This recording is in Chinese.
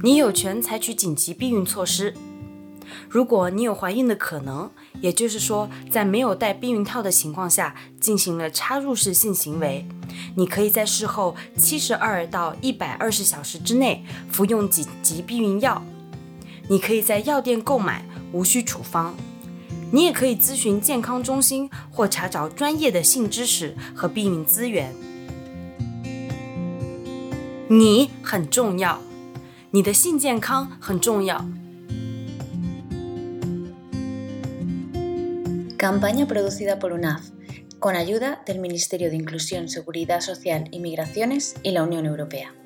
你有权采取紧急避孕措施。如果你有怀孕的可能，也就是说在没有戴避孕套的情况下进行了插入式性行为，你可以在事后72到120小时之内服用紧急避孕药。你可以在药店购买，无需处方。你也可以咨询健康中心或查找专业的性知识和避孕资源。你很重要，你的性健康很重要。 Campaña producida por UNAF, con ayuda del Ministerio de Inclusión, Seguridad Social y Migraciones y la Unión Europea.